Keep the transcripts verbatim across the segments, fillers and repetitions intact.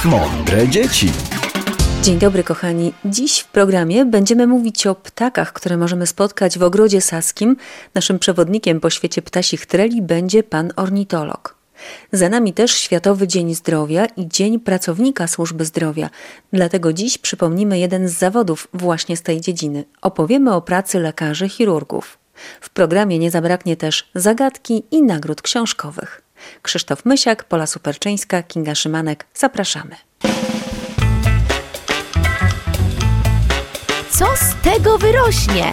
Mądre dzieci. Dzień dobry kochani. Dziś w programie będziemy mówić o ptakach, które możemy spotkać w Ogrodzie Saskim. Naszym przewodnikiem po świecie ptasich treli będzie pan ornitolog. Za nami też Światowy Dzień Zdrowia i Dzień Pracownika Służby Zdrowia. Dlatego dziś przypomnimy jeden z zawodów właśnie z tej dziedziny. Opowiemy o pracy lekarzy chirurgów. W programie nie zabraknie też zagadki i nagród książkowych. Krzysztof Mysiak, Pola Superczyńska, Kinga Szymanek. Zapraszamy. Co z tego wyrośnie?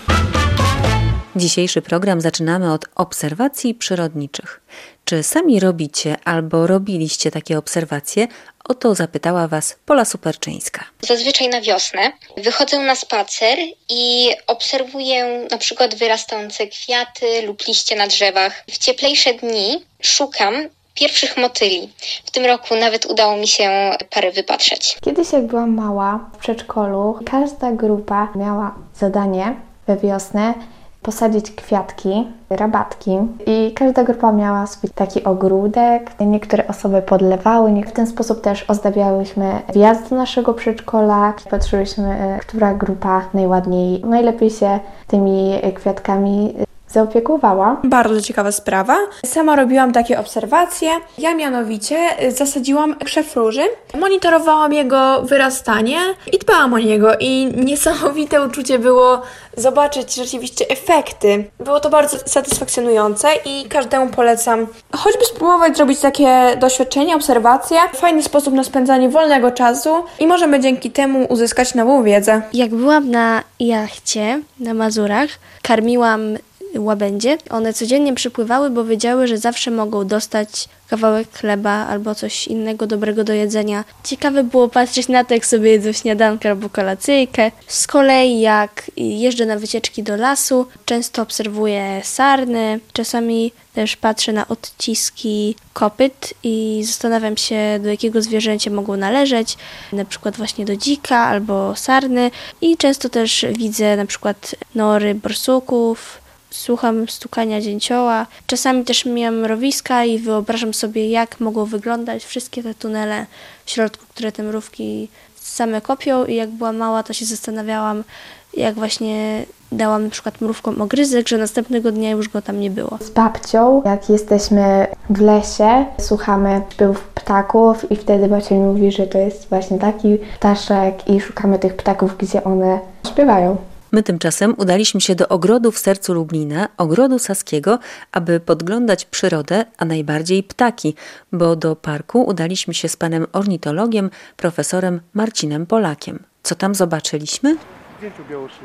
Dzisiejszy program zaczynamy od obserwacji przyrodniczych. Czy sami robicie albo robiliście takie obserwacje? O to zapytała Was Pola Superczyńska. Zazwyczaj na wiosnę wychodzę na spacer i obserwuję na przykład wyrastające kwiaty lub liście na drzewach. W cieplejsze dni szukam pierwszych motyli. W tym roku nawet udało mi się parę wypatrzeć. Kiedyś jak byłam mała w przedszkolu, każda grupa miała zadanie we wiosnę posadzić kwiatki, rabatki i każda grupa miała swój taki ogródek. Niektóre osoby podlewały, w ten sposób też ozdabiałyśmy wjazd do naszego przedszkola. Patrzyłyśmy, która grupa najładniej, najlepiej się tymi kwiatkami zaopiekowała. Bardzo ciekawa sprawa. Sama robiłam takie obserwacje. Ja mianowicie zasadziłam krzew róży, monitorowałam jego wyrastanie i dbałam o niego i niesamowite uczucie było zobaczyć rzeczywiście efekty. Było to bardzo satysfakcjonujące i każdemu polecam choćby spróbować zrobić takie doświadczenie, obserwacje. Fajny sposób na spędzanie wolnego czasu i możemy dzięki temu uzyskać nową wiedzę. Jak byłam na jachcie na Mazurach, karmiłam łabędzie. One codziennie przypływały, bo wiedziały, że zawsze mogą dostać kawałek chleba albo coś innego dobrego do jedzenia. Ciekawe było patrzeć na to, jak sobie jedzą śniadankę albo kolacyjkę. Z kolei jak jeżdżę na wycieczki do lasu, często obserwuję sarny. Czasami też patrzę na odciski kopyt i zastanawiam się, do jakiego zwierzęcia mogą należeć. Na przykład właśnie do dzika albo sarny. I często też widzę na przykład nory borsuków. Słucham stukania dzięcioła. Czasami też mijam mrowiska i wyobrażam sobie, jak mogą wyglądać wszystkie te tunele w środku, które te mrówki same kopią. I jak byłam mała, to się zastanawiałam, jak właśnie dałam na przykład mrówkom ogryzek, że następnego dnia już go tam nie było. Z babcią, jak jesteśmy w lesie, słuchamy śpiewów ptaków i wtedy babcia mi mówi, że to jest właśnie taki ptaszek i szukamy tych ptaków, gdzie one śpiewają. My tymczasem udaliśmy się do ogrodu w sercu Lublina, Ogrodu Saskiego, aby podglądać przyrodę, a najbardziej ptaki, bo do parku udaliśmy się z panem ornitologiem, profesorem Marcinem Polakiem. Co tam zobaczyliśmy? Dzięcioł białoszyi.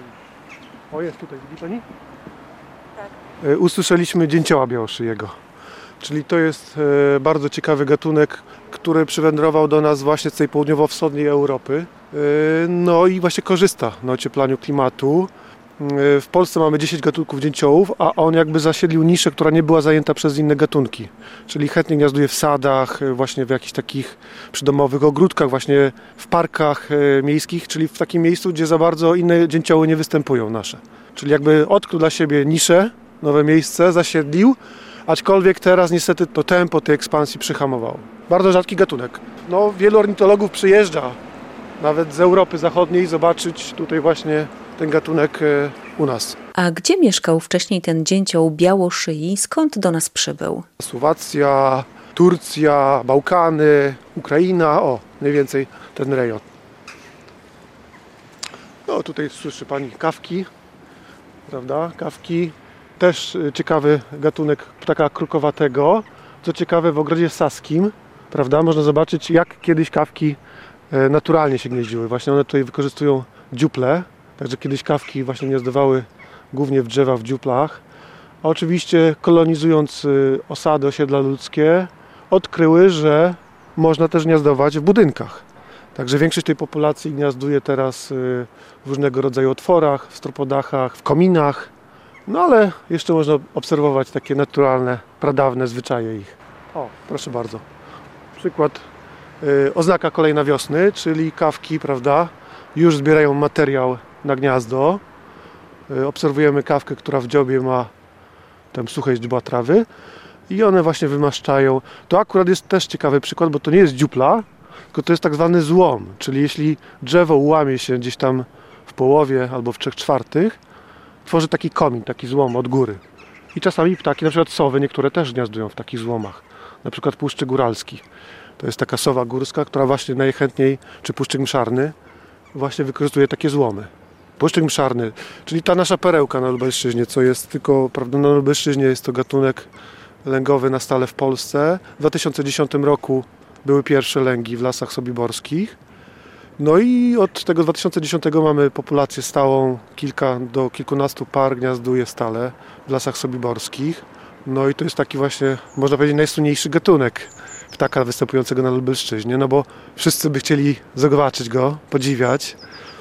O, jest tutaj, widzi pani? Tak. Usłyszeliśmy dzięcioła białoszyjego. Czyli to jest e, bardzo ciekawy gatunek, który przywędrował do nas właśnie z tej południowo-wschodniej Europy. E, no i właśnie korzysta na ocieplaniu klimatu. E, w Polsce mamy dziesięć gatunków dzięciołów, a on jakby zasiedlił niszę, która nie była zajęta przez inne gatunki. Czyli chętnie gniazduje w sadach, właśnie w jakichś takich przydomowych ogródkach, właśnie w parkach e, miejskich, czyli w takim miejscu, gdzie za bardzo inne dzięcioły nie występują nasze. Czyli jakby odkrył dla siebie niszę, nowe miejsce, zasiedlił. Aczkolwiek teraz niestety to tempo tej ekspansji przyhamowało. Bardzo rzadki gatunek. No, wielu ornitologów przyjeżdża nawet z Europy Zachodniej zobaczyć tutaj właśnie ten gatunek u nas. A gdzie mieszkał wcześniej ten dzięcioł białoszyi? Skąd do nas przybył? Słowacja, Turcja, Bałkany, Ukraina, o, mniej więcej ten rejon. No tutaj słyszy pani kawki, prawda? Kawki. Też ciekawy gatunek ptaka krukowatego. Co ciekawe, w Ogrodzie Saskim, prawda, można zobaczyć, jak kiedyś kawki naturalnie się gnieździły. Właśnie one tutaj wykorzystują dziuple, także kiedyś kawki właśnie gniazdowały głównie w drzewach, w dziuplach. A oczywiście kolonizując osady, osiedla ludzkie, odkryły, że można też gniazdować w budynkach. Także większość tej populacji gniazduje teraz w różnego rodzaju otworach, w stropodachach, w kominach. No ale jeszcze można obserwować takie naturalne, pradawne zwyczaje ich. O, proszę bardzo. Przykład, yy, oznaka kolejna wiosny, czyli kawki, prawda, już zbierają materiał na gniazdo. Yy, obserwujemy kawkę, która w dziobie ma tam suche źdźbła trawy i one właśnie wymaszczają. To akurat jest też ciekawy przykład, bo to nie jest dziupla, tylko to jest tak zwany złom, czyli jeśli drzewo łamie się gdzieś tam w połowie albo w trzech czwartych, tworzy taki komin, taki złom od góry. I czasami ptaki, na przykład sowy, niektóre też gniazdują w takich złomach. Na przykład puszczyk góralski. To jest taka sowa górska, która właśnie najchętniej, czy puszczyk mszarny, właśnie wykorzystuje takie złomy. Puszczyk mszarny, czyli ta nasza perełka na Lubelszczyźnie, co jest tylko, prawda, na Lubelszczyźnie jest to gatunek lęgowy na stale w Polsce. W dwa tysiące dziesiątym roku były pierwsze lęgi w lasach sobiborskich. No i od tego dwa tysiące dziesiątego mamy populację stałą, kilka do kilkunastu par gniazduje stale w lasach sobiborskich. No i to jest taki właśnie, można powiedzieć, najsłynniejszy gatunek ptaka występującego na Lubelszczyźnie, no bo wszyscy by chcieli zobaczyć go, podziwiać.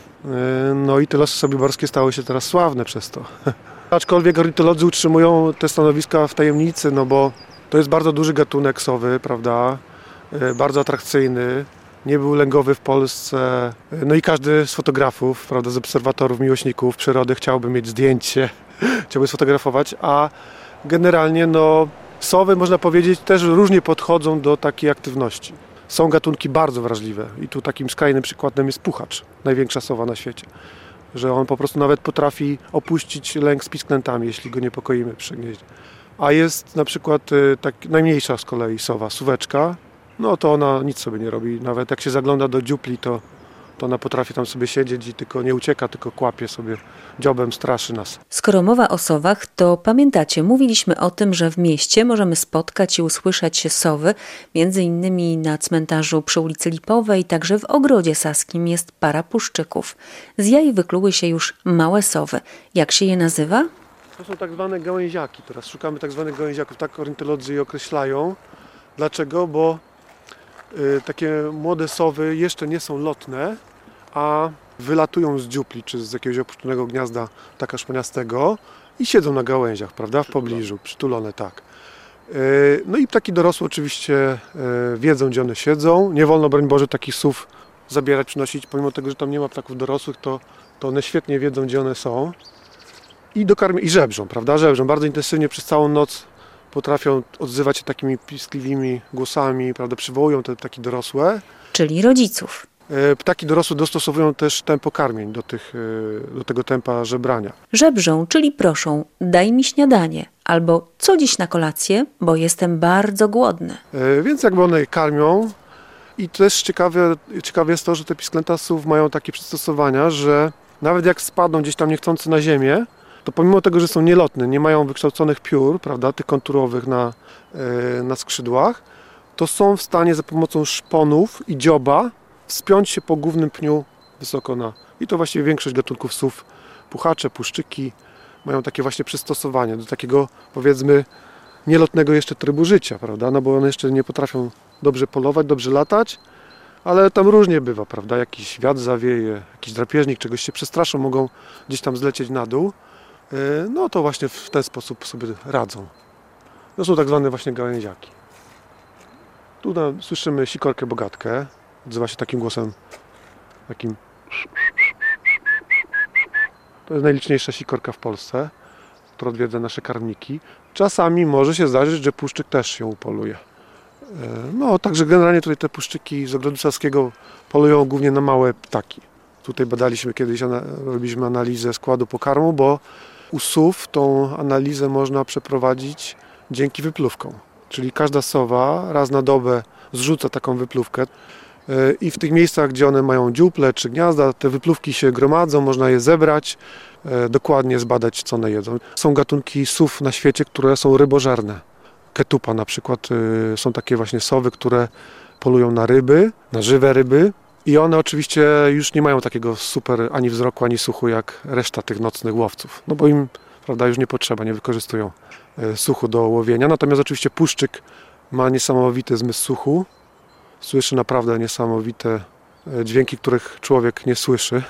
No i te lasy sobiborskie stały się teraz sławne przez to. Aczkolwiek ornitolodzy utrzymują te stanowiska w tajemnicy, no bo to jest bardzo duży gatunek sowy, prawda, bardzo atrakcyjny. Nie był lęgowy w Polsce. No i każdy z fotografów, prawda, z obserwatorów, miłośników przyrody chciałby mieć zdjęcie, chciałby sfotografować, a generalnie no, sowy, można powiedzieć, też różnie podchodzą do takiej aktywności. Są gatunki bardzo wrażliwe i tu takim skrajnym przykładem jest puchacz, największa sowa na świecie. Że on po prostu nawet potrafi opuścić lęk z pisklętami, jeśli go niepokoimy przy gnieździe. A jest na przykład tak, najmniejsza z kolei sowa, suweczka, no to ona nic sobie nie robi. Nawet jak się zagląda do dziupli, to, to ona potrafi tam sobie siedzieć i tylko nie ucieka, tylko kłapie sobie dziobem, straszy nas. Skoro mowa o sowach, to pamiętacie, mówiliśmy o tym, że w mieście możemy spotkać i usłyszeć sowy, między innymi na cmentarzu przy ulicy Lipowej, także w Ogrodzie Saskim jest para puszczyków. Z jaj wykluły się już małe sowy. Jak się je nazywa? To są tak zwane gałęziaki. Teraz szukamy tak zwanych gałęziaków, tak ornitolodzy je określają. Dlaczego? Bo y, takie młode sowy jeszcze nie są lotne, a wylatują z dziupli czy z jakiegoś opuszczonego gniazda ptaka szponiastego i siedzą na gałęziach, prawda, w pobliżu, przytulone, tak. Y, no i ptaki dorosłe oczywiście y, wiedzą, gdzie one siedzą. Nie wolno, broń Boże, takich sów zabierać, przynosić, pomimo tego, że tam nie ma ptaków dorosłych, to, to one świetnie wiedzą, gdzie one są. I dokarmią, i żebrzą, prawda, żebrzą. Bardzo intensywnie przez całą noc potrafią odzywać się takimi piskliwymi głosami, prawda, przywołują te ptaki dorosłe. Czyli rodziców. Ptaki dorosłe dostosowują też tempo karmień do, tych, do tego tempa żebrania. Żebrzą, czyli proszą, daj mi śniadanie, albo co dziś na kolację, bo jestem bardzo głodny. Więc jakby one je karmią i też ciekawe, ciekawe jest to, że te pisklęta sów mają takie przystosowania, że nawet jak spadną gdzieś tam niechcący na ziemię, to pomimo tego, że są nielotne, nie mają wykształconych piór, prawda, tych konturowych na, na skrzydłach, to są w stanie za pomocą szponów i dzioba wspiąć się po głównym pniu wysoko na... I to właściwie większość gatunków sów, puchacze, puszczyki, mają takie właśnie przystosowanie do takiego, powiedzmy, nielotnego jeszcze trybu życia, prawda, no bo one jeszcze nie potrafią dobrze polować, dobrze latać, ale tam różnie bywa, prawda, jakiś wiatr zawieje, jakiś drapieżnik, czegoś się przestraszą, mogą gdzieś tam zlecieć na dół. No to właśnie w ten sposób sobie radzą. To są tak zwane właśnie gałęziaki. Tu na, słyszymy sikorkę bogatkę. Odzywa się takim głosem, takim... To jest najliczniejsza sikorka w Polsce, która odwiedza nasze karmniki. Czasami może się zdarzyć, że puszczyk też się upoluje. No, także generalnie tutaj te puszczyki z Ogrodu Saskiego polują głównie na małe ptaki. Tutaj badaliśmy kiedyś, robiliśmy analizę składu pokarmu, bo u sów tą analizę można przeprowadzić dzięki wypluwkom. Czyli każda sowa raz na dobę zrzuca taką wypluwkę i w tych miejscach, gdzie one mają dziuple czy gniazda, te wypluwki się gromadzą, można je zebrać, dokładnie zbadać, co one jedzą. Są gatunki sów na świecie, które są rybożerne. Ketupa na przykład, są takie właśnie sowy, które polują na ryby, na żywe ryby. I one oczywiście już nie mają takiego super ani wzroku, ani słuchu jak reszta tych nocnych łowców. No bo im, prawda, już nie potrzeba, nie wykorzystują słuchu do łowienia. Natomiast oczywiście puszczyk ma niesamowity zmysł słuchu. Słyszy naprawdę niesamowite dźwięki, których człowiek nie słyszy.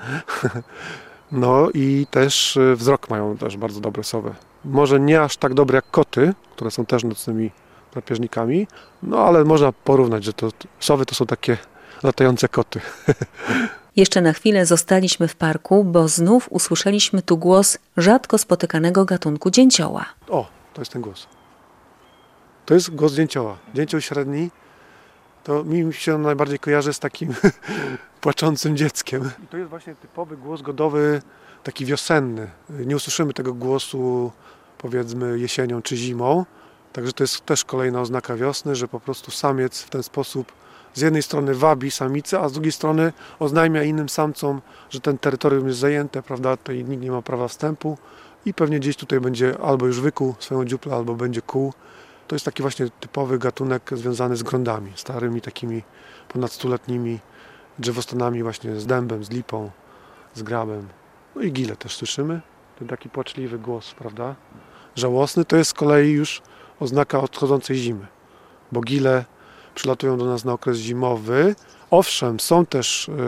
No i też wzrok mają też bardzo dobre sowy. Może nie aż tak dobre jak koty, które są też nocnymi drapieżnikami, no ale można porównać, że to sowy to są takie latające koty. Jeszcze na chwilę zostaliśmy w parku, bo znów usłyszeliśmy tu głos rzadko spotykanego gatunku dzięcioła. O, to jest ten głos. To jest głos dzięcioła. Dzięcioł średni to mi się najbardziej kojarzy z takim płaczącym dzieckiem. I to jest właśnie typowy głos godowy, taki wiosenny. Nie usłyszymy tego głosu, powiedzmy, jesienią czy zimą. Także to jest też kolejna oznaka wiosny, że po prostu samiec w ten sposób z jednej strony wabi samicę, a z drugiej strony oznajmia innym samcom, że ten terytorium jest zajęte, prawda, tutaj nikt nie ma prawa wstępu i pewnie gdzieś tutaj będzie albo już wykuł swoją dziuplę, albo będzie kuł. To jest taki właśnie typowy gatunek związany z grondami, starymi takimi ponad stuletnimi drzewostanami właśnie z dębem, z lipą, z grabem. No i gile też słyszymy, ten taki płaczliwy głos, prawda, żałosny. To jest z kolei już oznaka odchodzącej zimy, bo gile przylatują do nas na okres zimowy. Owszem, są też y,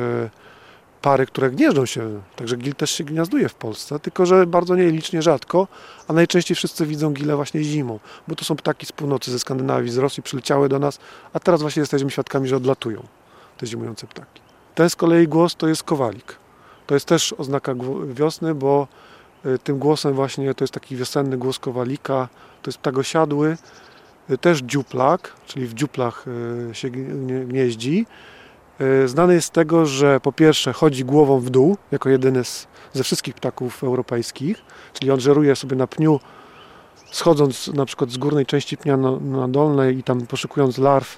pary, które gnieżdżą się, także gil też się gniazduje w Polsce, tylko że bardzo nielicznie, rzadko, a najczęściej wszyscy widzą gile właśnie zimą, bo to są ptaki z północy, ze Skandynawii, z Rosji, przyleciały do nas, a teraz właśnie jesteśmy świadkami, że odlatują te zimujące ptaki. Ten z kolei głos to jest kowalik. To jest też oznaka wiosny, bo y, tym głosem właśnie to jest taki wiosenny głos kowalika, to jest ptak osiadły, też dziuplak, czyli w dziuplach się gnieździ. Znany jest z tego, że po pierwsze chodzi głową w dół, jako jedyny z, ze wszystkich ptaków europejskich, czyli on żeruje sobie na pniu, schodząc na przykład z górnej części pnia na, na dolnej i tam poszukując larw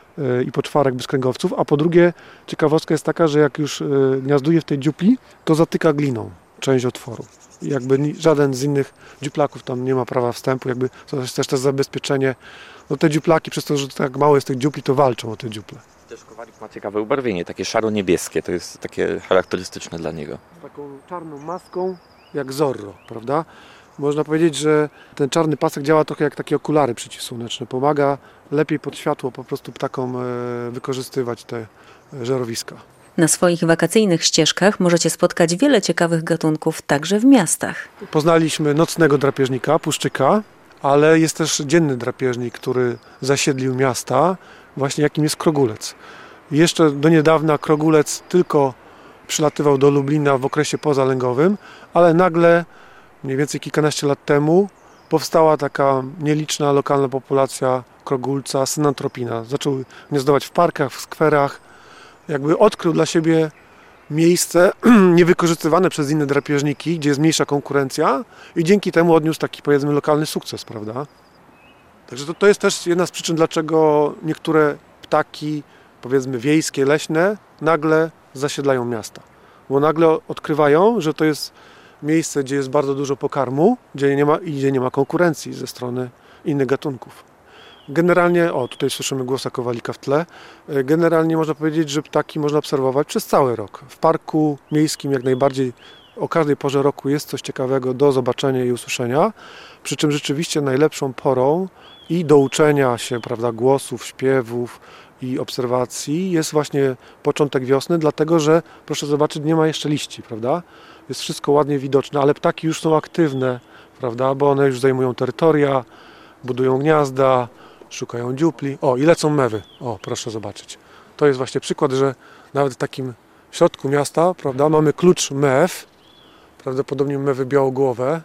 i poczwarek bezkręgowców, a po drugie ciekawostka jest taka, że jak już gniazduje w tej dziupli, to zatyka gliną część otworu. Jakby żaden z innych dziuplaków tam nie ma prawa wstępu, jakby to jest też, też zabezpieczenie. No te dziuplaki, przez to, że tak mało jest tych dziupli, to walczą o te dziuple. Też kowalik ma ciekawe ubarwienie, takie szaro-niebieskie, to jest takie charakterystyczne dla niego. Z taką czarną maską, jak Zorro, prawda? Można powiedzieć, że ten czarny pasek działa trochę jak takie okulary przeciwsłoneczne. Pomaga lepiej pod światło po prostu ptakom wykorzystywać te żerowiska. Na swoich wakacyjnych ścieżkach możecie spotkać wiele ciekawych gatunków, także w miastach. Poznaliśmy nocnego drapieżnika, puszczyka, ale jest też dzienny drapieżnik, który zasiedlił miasta, właśnie jakim jest krogulec. Jeszcze do niedawna krogulec tylko przylatywał do Lublina w okresie pozalęgowym, ale nagle, mniej więcej kilkanaście lat temu, powstała taka nieliczna lokalna populacja krogulca, synantropina. Zaczął gniazdować w parkach, w skwerach. Jakby odkrył dla siebie miejsce niewykorzystywane przez inne drapieżniki, gdzie jest mniejsza konkurencja i dzięki temu odniósł taki, powiedzmy, lokalny sukces, prawda? Także to, to jest też jedna z przyczyn, dlaczego niektóre ptaki, powiedzmy, wiejskie, leśne, nagle zasiedlają miasta. Bo nagle odkrywają, że to jest miejsce, gdzie jest bardzo dużo pokarmu, gdzie nie ma, i gdzie nie ma konkurencji ze strony innych gatunków. Generalnie, o tutaj słyszymy głosa kowalika w tle, generalnie można powiedzieć, że ptaki można obserwować przez cały rok. W parku miejskim jak najbardziej o każdej porze roku jest coś ciekawego do zobaczenia i usłyszenia, przy czym rzeczywiście najlepszą porą i do uczenia się, prawda, głosów, śpiewów i obserwacji jest właśnie początek wiosny, dlatego że, proszę zobaczyć, nie ma jeszcze liści, prawda? Jest wszystko ładnie widoczne, ale ptaki już są aktywne, prawda, bo one już zajmują terytoria, budują gniazda, szukają dziupli. O, i lecą mewy. O, proszę zobaczyć. To jest właśnie przykład, że nawet w takim środku miasta, prawda, mamy klucz mew, prawdopodobnie mewy białogłowe,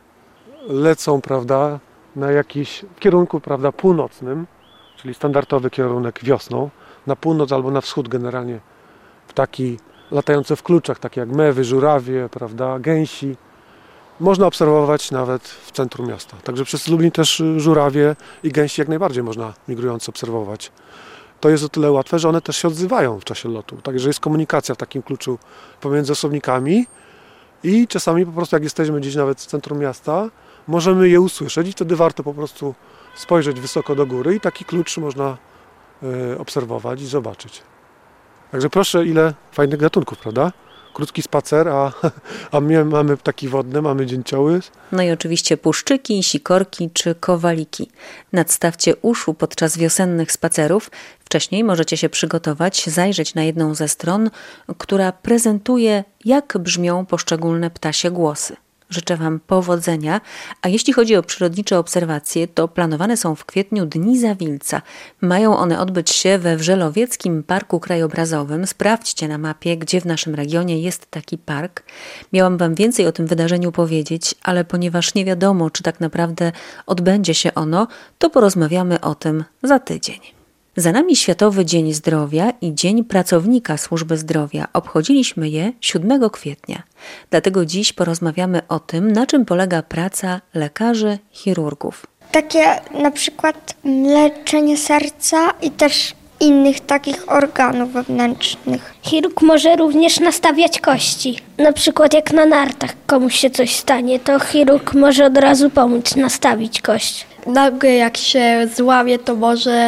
lecą, prawda, na jakiś w kierunku, prawda, północnym, czyli standardowy kierunek wiosną, na północ albo na wschód generalnie ptaki latające w kluczach, takie jak mewy, żurawie, prawda, gęsi. Można obserwować nawet w centrum miasta. Także przez Lublin też żurawie i gęsi jak najbardziej można migrujące obserwować. To jest o tyle łatwe, że one też się odzywają w czasie lotu. Także jest komunikacja w takim kluczu pomiędzy osobnikami i czasami po prostu jak jesteśmy gdzieś nawet w centrum miasta, możemy je usłyszeć i wtedy warto po prostu spojrzeć wysoko do góry i taki klucz można y, obserwować i zobaczyć. Także proszę, ile fajnych gatunków, prawda? Krótki spacer, a, a my mamy ptaki wodne, mamy dzięcioły. No i oczywiście puszczyki, sikorki czy kowaliki. Nadstawcie uszu podczas wiosennych spacerów. Wcześniej możecie się przygotować, zajrzeć na jedną ze stron, która prezentuje, jak brzmią poszczególne ptasie głosy. Życzę Wam powodzenia, a jeśli chodzi o przyrodnicze obserwacje, to planowane są w kwietniu Dni Zawilca. Mają one odbyć się we Wrzelowieckim Parku Krajobrazowym. Sprawdźcie na mapie, gdzie w naszym regionie jest taki park. Miałam Wam więcej o tym wydarzeniu powiedzieć, ale ponieważ nie wiadomo, czy tak naprawdę odbędzie się ono, to porozmawiamy o tym za tydzień. Za nami Światowy Dzień Zdrowia i Dzień Pracownika Służby Zdrowia. Obchodziliśmy je siódmego kwietnia. Dlatego dziś porozmawiamy o tym, na czym polega praca lekarzy, chirurgów. Takie na przykład leczenie serca i też innych takich organów wewnętrznych. Chirurg może również nastawiać kości. Na przykład jak na nartach komuś się coś stanie, to chirurg może od razu pomóc nastawić kość. Nogę jak się złamie, to może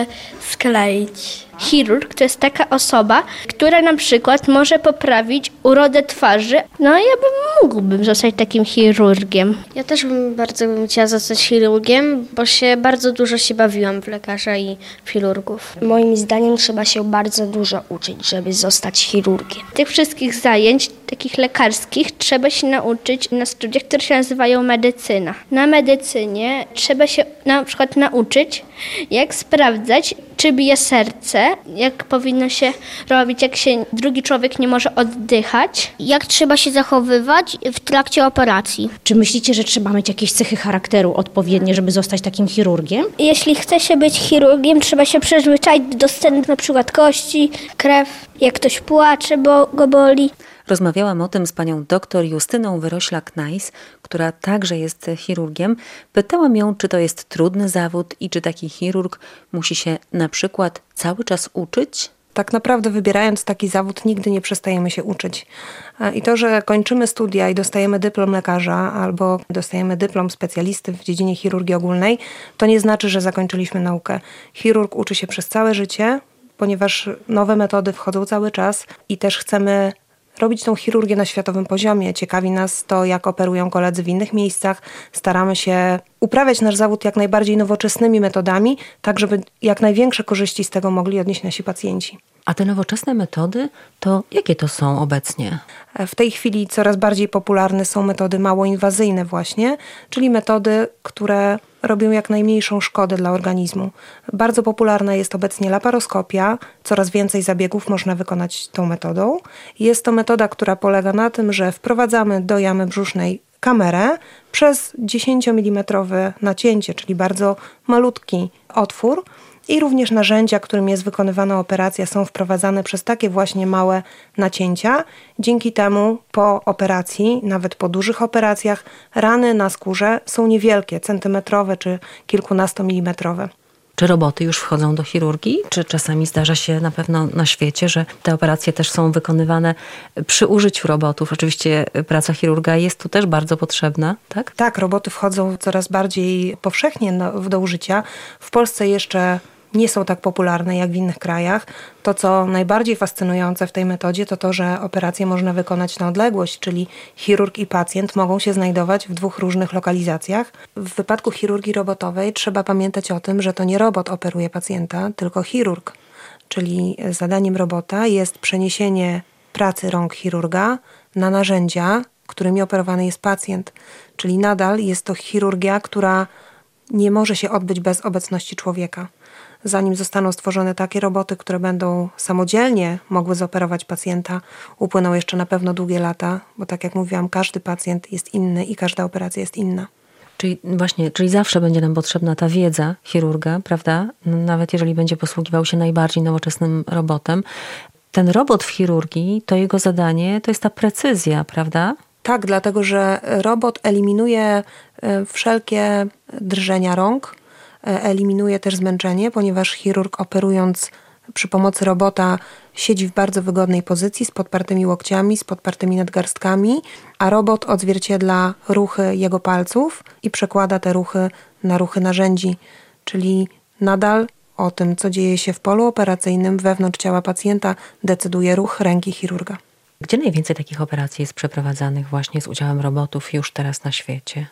skleić. Chirurg to jest taka osoba, która na przykład może poprawić urodę twarzy. No ja bym mógłbym zostać takim chirurgiem. Ja też bym bardzo bym chciała zostać chirurgiem, bo się bardzo dużo się bawiłam w lekarza i w chirurgów. Moim zdaniem trzeba się bardzo dużo uczyć, żeby zostać chirurgiem. Tych wszystkich zajęć, takich lekarskich, trzeba się nauczyć na studiach, które się nazywają medycyna. Na medycynie trzeba się na przykład nauczyć, jak sprawdzać, czy bije serce, jak powinno się robić, jak się drugi człowiek nie może oddychać. Jak trzeba się zachowywać w trakcie operacji. Czy myślicie, że trzeba mieć jakieś cechy charakteru odpowiednie, żeby zostać takim chirurgiem? Jeśli chce się być chirurgiem, trzeba się przyzwyczaić do scen, na przykład kości, krew, jak ktoś płacze, bo go boli. Rozmawiałam o tym z panią doktor Justyną Wyroślak-Najs, która także jest chirurgiem. Pytałam ją, czy to jest trudny zawód i czy taki chirurg musi się na przykład cały czas uczyć? Tak naprawdę wybierając taki zawód nigdy nie przestajemy się uczyć. I to, że kończymy studia i dostajemy dyplom lekarza albo dostajemy dyplom specjalisty w dziedzinie chirurgii ogólnej, to nie znaczy, że zakończyliśmy naukę. Chirurg uczy się przez całe życie, ponieważ nowe metody wchodzą cały czas i też chcemy robić tą chirurgię na światowym poziomie. Ciekawi nas to, jak operują koledzy w innych miejscach. Staramy się uprawiać nasz zawód jak najbardziej nowoczesnymi metodami, tak żeby jak największe korzyści z tego mogli odnieść nasi pacjenci. A te nowoczesne metody, to jakie to są obecnie? W tej chwili coraz bardziej popularne są metody mało inwazyjne właśnie, czyli metody, które robią jak najmniejszą szkodę dla organizmu. Bardzo popularna jest obecnie laparoskopia. Coraz więcej zabiegów można wykonać tą metodą. Jest to metoda, która polega na tym, że wprowadzamy do jamy brzusznej kamerę przez dziesięciomilimetrowe nacięcie, czyli bardzo malutki otwór. I również narzędzia, którym jest wykonywana operacja, są wprowadzane przez takie właśnie małe nacięcia. Dzięki temu po operacji, nawet po dużych operacjach, rany na skórze są niewielkie, centymetrowe czy kilkunastomilimetrowe. Czy roboty już wchodzą do chirurgii? Czy czasami zdarza się na pewno na świecie, że te operacje też są wykonywane przy użyciu robotów? Oczywiście praca chirurga jest tu też bardzo potrzebna, tak? Tak, roboty wchodzą coraz bardziej powszechnie do użycia. W Polsce jeszcze nie są tak popularne jak w innych krajach. To, co najbardziej fascynujące w tej metodzie, to to, że operację można wykonać na odległość, czyli chirurg i pacjent mogą się znajdować w dwóch różnych lokalizacjach. W wypadku chirurgii robotowej trzeba pamiętać o tym, że to nie robot operuje pacjenta, tylko chirurg. Czyli zadaniem robota jest przeniesienie pracy rąk chirurga na narzędzia, którymi operowany jest pacjent. Czyli nadal jest to chirurgia, która nie może się odbyć bez obecności człowieka. Zanim zostaną stworzone takie roboty, które będą samodzielnie mogły zoperować pacjenta, upłyną jeszcze na pewno długie lata, bo tak jak mówiłam, każdy pacjent jest inny i każda operacja jest inna. Czyli właśnie, czyli zawsze będzie nam potrzebna ta wiedza chirurga, prawda? Nawet jeżeli będzie posługiwał się najbardziej nowoczesnym robotem. Ten robot w chirurgii, to jego zadanie to jest ta precyzja, prawda? Tak, dlatego że robot eliminuje wszelkie drżenia rąk, eliminuje też zmęczenie, ponieważ chirurg operując przy pomocy robota siedzi w bardzo wygodnej pozycji z podpartymi łokciami, z podpartymi nadgarstkami, a robot odzwierciedla ruchy jego palców i przekłada te ruchy na ruchy narzędzi, czyli nadal o tym, co dzieje się w polu operacyjnym wewnątrz ciała pacjenta, decyduje ruch ręki chirurga. Gdzie najwięcej takich operacji jest przeprowadzanych właśnie z udziałem robotów już teraz na świecie?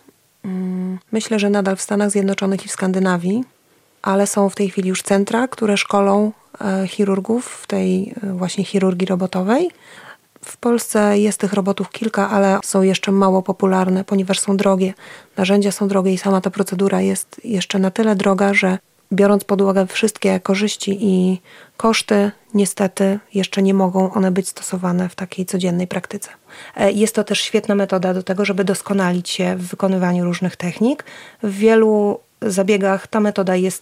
Myślę, że nadal w Stanach Zjednoczonych i w Skandynawii, ale są w tej chwili już centra, które szkolą chirurgów w tej właśnie chirurgii robotowej. W Polsce jest tych robotów kilka, ale są jeszcze mało popularne, ponieważ są drogie. Narzędzia są drogie i sama ta procedura jest jeszcze na tyle droga, że biorąc pod uwagę wszystkie korzyści i koszty, niestety jeszcze nie mogą one być stosowane w takiej codziennej praktyce. Jest to też świetna metoda do tego, żeby doskonalić się w wykonywaniu różnych technik. W wielu zabiegach ta metoda jest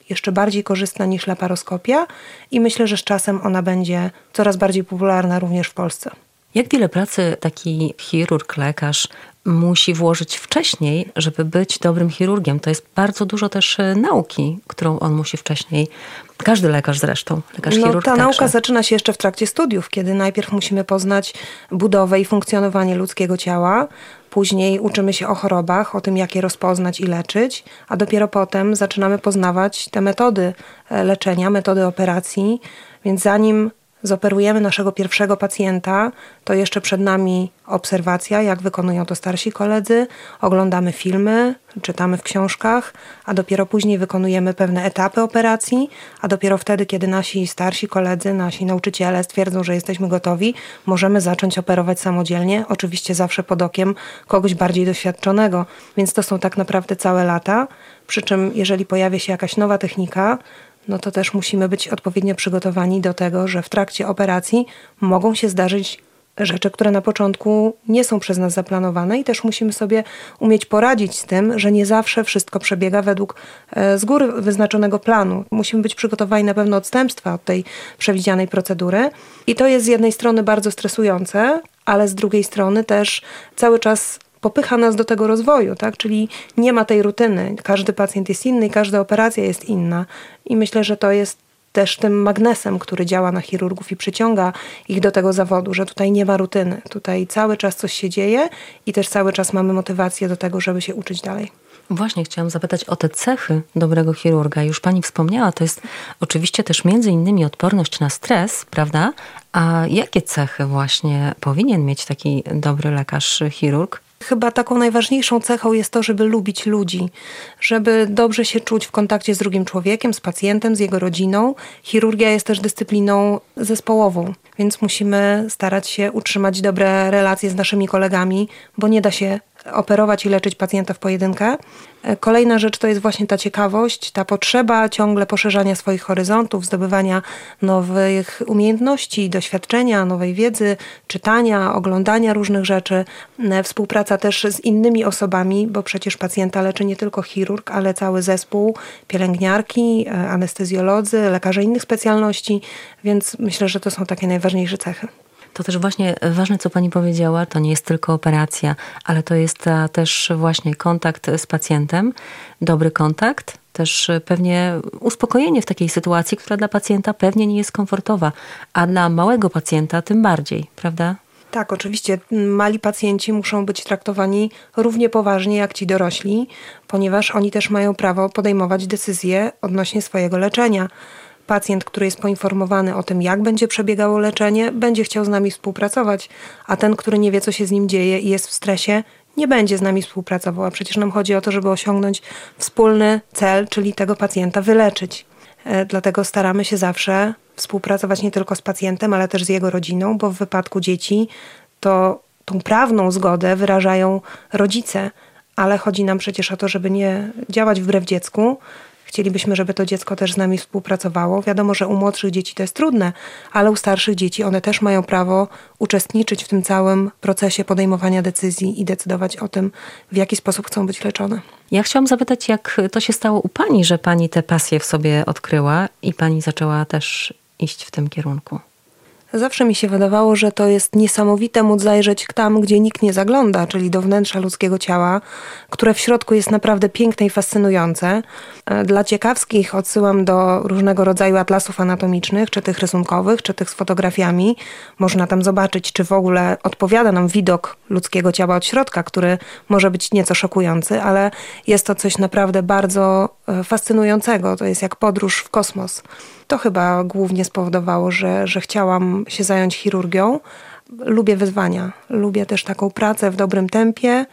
jeszcze bardziej korzystna niż laparoskopia i myślę, że z czasem ona będzie coraz bardziej popularna również w Polsce. Jak wiele pracy taki chirurg, lekarz musi włożyć wcześniej, żeby być dobrym chirurgiem? To jest bardzo dużo też nauki, którą on musi wcześniej, każdy lekarz zresztą, lekarz no, chirurg ta także. nauka zaczyna się jeszcze w trakcie studiów, kiedy najpierw musimy poznać budowę i funkcjonowanie ludzkiego ciała, później uczymy się o chorobach, o tym, jak je rozpoznać i leczyć, a dopiero potem zaczynamy poznawać te metody leczenia, metody operacji, więc zanim zoperujemy naszego pierwszego pacjenta, to jeszcze przed nami obserwacja, jak wykonują to starsi koledzy, oglądamy filmy, czytamy w książkach, a dopiero później wykonujemy pewne etapy operacji, a dopiero wtedy, kiedy nasi starsi koledzy, nasi nauczyciele stwierdzą, że jesteśmy gotowi, możemy zacząć operować samodzielnie, oczywiście zawsze pod okiem kogoś bardziej doświadczonego, więc to są tak naprawdę całe lata, przy czym jeżeli pojawia się jakaś nowa technika, no to też musimy być odpowiednio przygotowani do tego, że w trakcie operacji mogą się zdarzyć rzeczy, które na początku nie są przez nas zaplanowane i też musimy sobie umieć poradzić z tym, że nie zawsze wszystko przebiega według z góry wyznaczonego planu. Musimy być przygotowani na pewne odstępstwa od tej przewidzianej procedury i to jest z jednej strony bardzo stresujące, ale z drugiej strony też cały czas popycha nas do tego rozwoju, tak? Czyli nie ma tej rutyny. Każdy pacjent jest inny i każda operacja jest inna. I myślę, że to jest też tym magnesem, który działa na chirurgów i przyciąga ich do tego zawodu, że tutaj nie ma rutyny. Tutaj cały czas coś się dzieje i też cały czas mamy motywację do tego, żeby się uczyć dalej. Właśnie chciałam zapytać o te cechy dobrego chirurga. Już pani wspomniała, to jest oczywiście też między innymi odporność na stres, prawda? A jakie cechy właśnie powinien mieć taki dobry lekarz, chirurg? Chyba taką najważniejszą cechą jest to, żeby lubić ludzi, żeby dobrze się czuć w kontakcie z drugim człowiekiem, z pacjentem, z jego rodziną. Chirurgia jest też dyscypliną zespołową, więc musimy starać się utrzymać dobre relacje z naszymi kolegami, bo nie da się operować i leczyć pacjenta w pojedynkę. Kolejna rzecz to jest właśnie ta ciekawość, ta potrzeba ciągle poszerzania swoich horyzontów, zdobywania nowych umiejętności, doświadczenia, nowej wiedzy, czytania, oglądania różnych rzeczy, współpraca też z innymi osobami, bo przecież pacjenta leczy nie tylko chirurg, ale cały zespół, pielęgniarki, anestezjolodzy, lekarze innych specjalności, więc myślę, że to są takie najważniejsze cechy. To też właśnie ważne, co pani powiedziała, to nie jest tylko operacja, ale to jest też właśnie kontakt z pacjentem, dobry kontakt, też pewnie uspokojenie w takiej sytuacji, która dla pacjenta pewnie nie jest komfortowa, a dla małego pacjenta tym bardziej, prawda? Tak, oczywiście mali pacjenci muszą być traktowani równie poważnie jak ci dorośli, ponieważ oni też mają prawo podejmować decyzje odnośnie swojego leczenia. Pacjent, który jest poinformowany o tym, jak będzie przebiegało leczenie, będzie chciał z nami współpracować, a ten, który nie wie, co się z nim dzieje i jest w stresie, nie będzie z nami współpracował. A przecież nam chodzi o to, żeby osiągnąć wspólny cel, czyli tego pacjenta wyleczyć. Dlatego staramy się zawsze współpracować nie tylko z pacjentem, ale też z jego rodziną, bo w wypadku dzieci to tą prawną zgodę wyrażają rodzice, ale chodzi nam przecież o to, żeby nie działać wbrew dziecku. Chcielibyśmy, żeby to dziecko też z nami współpracowało. Wiadomo, że u młodszych dzieci to jest trudne, ale u starszych dzieci one też mają prawo uczestniczyć w tym całym procesie podejmowania decyzji i decydować o tym, w jaki sposób chcą być leczone. Ja chciałam zapytać, jak to się stało u pani, że pani tę pasję w sobie odkryła i pani zaczęła też iść w tym kierunku? Zawsze mi się wydawało, że to jest niesamowite móc zajrzeć tam, gdzie nikt nie zagląda, czyli do wnętrza ludzkiego ciała, które w środku jest naprawdę piękne i fascynujące. Dla ciekawskich odsyłam do różnego rodzaju atlasów anatomicznych, czy tych rysunkowych, czy tych z fotografiami. Można tam zobaczyć, czy w ogóle odpowiada nam widok ludzkiego ciała od środka, który może być nieco szokujący, ale jest to coś naprawdę bardzo fascynującego. To jest jak podróż w kosmos. To chyba głównie spowodowało, że, że chciałam się zająć chirurgią. Lubię wyzwania, lubię też taką pracę w dobrym tempie.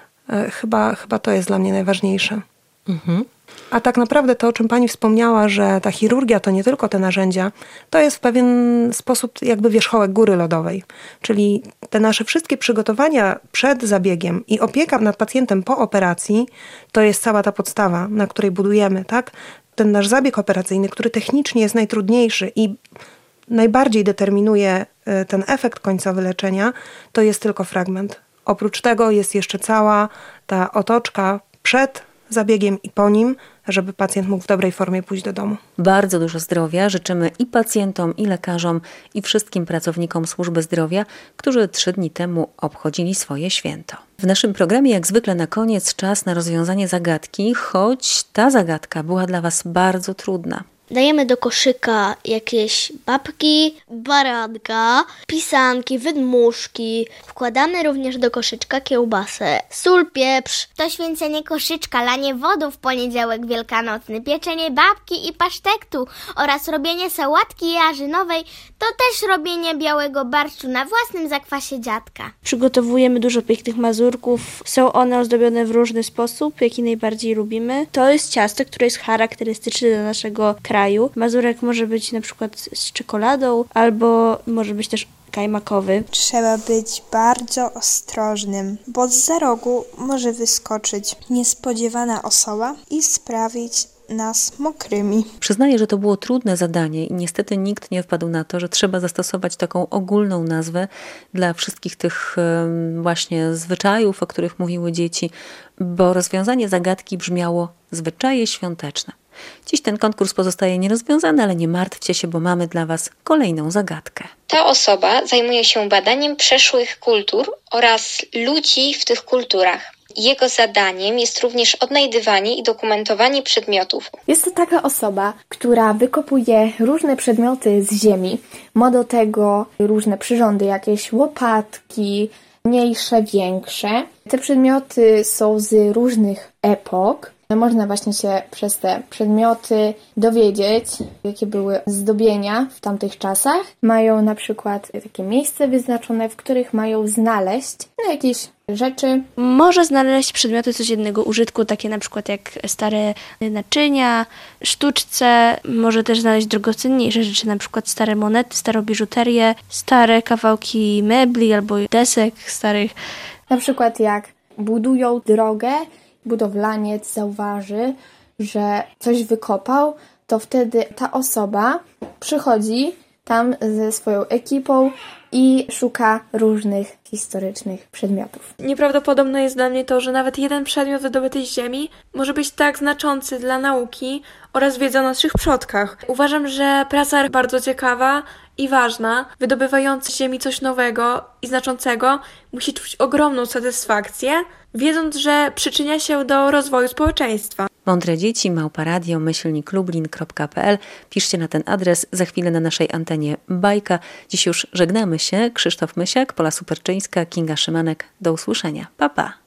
Chyba, chyba to jest dla mnie najważniejsze. Mhm. A tak naprawdę to, o czym pani wspomniała, że ta chirurgia to nie tylko te narzędzia, to jest w pewien sposób jakby wierzchołek góry lodowej. Czyli te nasze wszystkie przygotowania przed zabiegiem i opieka nad pacjentem po operacji, to jest cała ta podstawa, na której budujemy, tak? Ten nasz zabieg operacyjny, który technicznie jest najtrudniejszy i najbardziej determinuje ten efekt końcowy leczenia, to jest tylko fragment. Oprócz tego jest jeszcze cała ta otoczka przed zabiegiem i po nim, żeby pacjent mógł w dobrej formie pójść do domu. Bardzo dużo zdrowia życzymy i pacjentom, i lekarzom, i wszystkim pracownikom służby zdrowia, którzy trzy dni temu obchodzili swoje święto. W naszym programie jak zwykle na koniec czas na rozwiązanie zagadki, choć ta zagadka była dla Was bardzo trudna. Dajemy do koszyka jakieś babki, baranka, pisanki, wydmuszki. Wkładamy również do koszyczka kiełbasę, sól, pieprz. To święcenie koszyczka, lanie wodą w poniedziałek wielkanocny, pieczenie babki i pasztetu oraz robienie sałatki jarzynowej to też robienie białego barszczu na własnym zakwasie dziadka. Przygotowujemy dużo pięknych mazurków. Są one ozdobione w różny sposób, jaki najbardziej lubimy. To jest ciasto, które jest charakterystyczne dla naszego kraju. Mazurek może być na przykład z czekoladą, albo może być też kajmakowy. Trzeba być bardzo ostrożnym, bo zza rogu może wyskoczyć niespodziewana osoba i sprawić nas mokrymi. Przyznaję, że to było trudne zadanie i niestety nikt nie wpadł na to, że trzeba zastosować taką ogólną nazwę dla wszystkich tych właśnie zwyczajów, o których mówiły dzieci, bo rozwiązanie zagadki brzmiało zwyczaje świąteczne. Dziś ten konkurs pozostaje nierozwiązany, ale nie martwcie się, bo mamy dla Was kolejną zagadkę. Ta osoba zajmuje się badaniem przeszłych kultur oraz ludzi w tych kulturach. Jego zadaniem jest również odnajdywanie i dokumentowanie przedmiotów. Jest to taka osoba, która wykopuje różne przedmioty z ziemi. Ma do tego różne przyrządy, jakieś łopatki, mniejsze, większe. Te przedmioty są z różnych epok. Można właśnie się przez te przedmioty dowiedzieć, jakie były zdobienia w tamtych czasach. Mają na przykład takie miejsce wyznaczone, w których mają znaleźć no, jakieś rzeczy. Może znaleźć przedmioty codziennego użytku, takie na przykład jak stare naczynia, sztuczce. Może też znaleźć drogocenniejsze rzeczy, na przykład stare monety, starą biżuterię, stare kawałki mebli albo desek starych. Na przykład jak budują drogę, budowlaniec zauważy, że coś wykopał, to wtedy ta osoba przychodzi tam ze swoją ekipą i szuka różnych historycznych przedmiotów. Nieprawdopodobne jest dla mnie to, że nawet jeden przedmiot wydobyty z ziemi może być tak znaczący dla nauki oraz wiedzy o naszych przodkach. Uważam, że praca bardzo ciekawa i ważna, wydobywający z ziemi coś nowego i znaczącego, musi czuć ogromną satysfakcję, wiedząc, że przyczynia się do rozwoju społeczeństwa. Mądre dzieci, małpa radio, myślnik lublin kropka p l. Piszcie na ten adres, za chwilę na naszej antenie bajka. Dziś już żegnamy się. Krzysztof Mysiak, Pola Superczyńska, Kinga Szymanek. Do usłyszenia. Pa, pa.